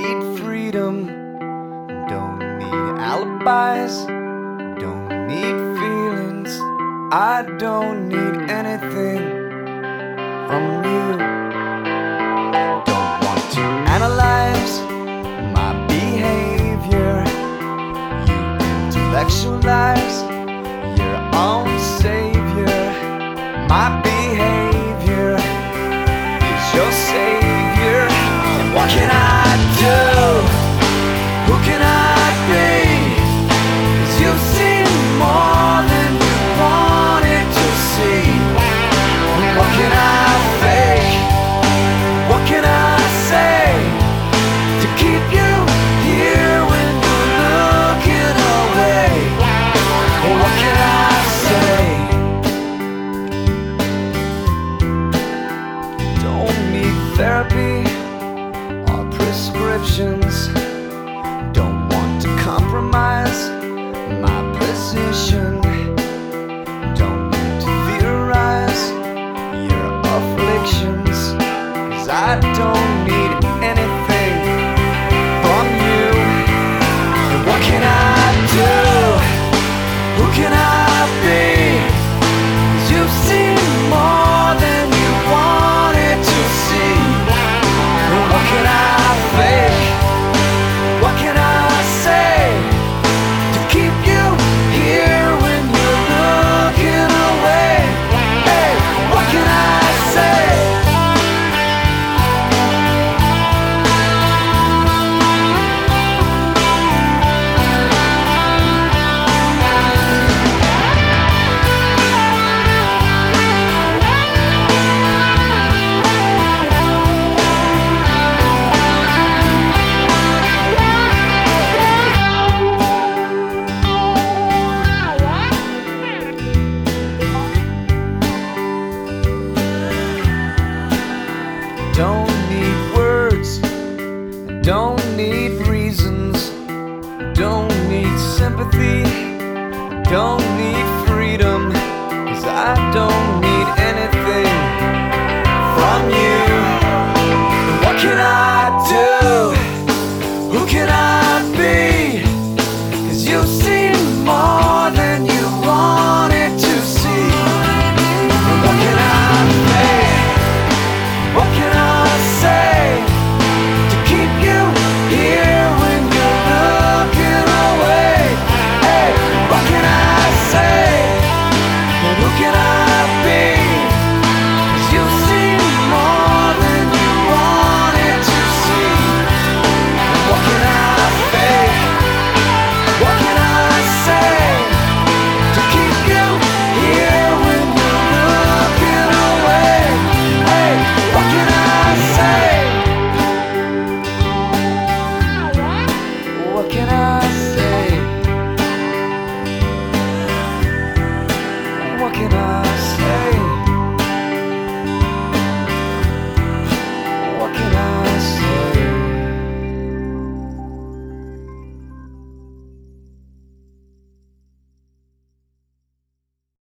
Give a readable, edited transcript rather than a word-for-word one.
need freedom, don't need alibis, don't need feelings. I don't need anything from you. Don't want to analyze my behavior. You intellectualize your own savior. My behavior is your savior. And what can I do? Who can I be? 'Cause you've seen more than you wanted to see. What can I fake? What can I say to keep you here when you're looking away? What can I say? Don't need therapy or prescriptions. Don't want to compromise my position. Don't need to theorize your afflictions. 'Cause I don't need anything from you. And what can I do? Who can I be? 'Cause you've seen more than you wanted to see. And what can I fake? What can I say to keep you here when you're looking away? Hey, what can I say? Don't need words, don't need reasons, don't need sympathy, don't need freedom. 'Cause I don't need anything from you.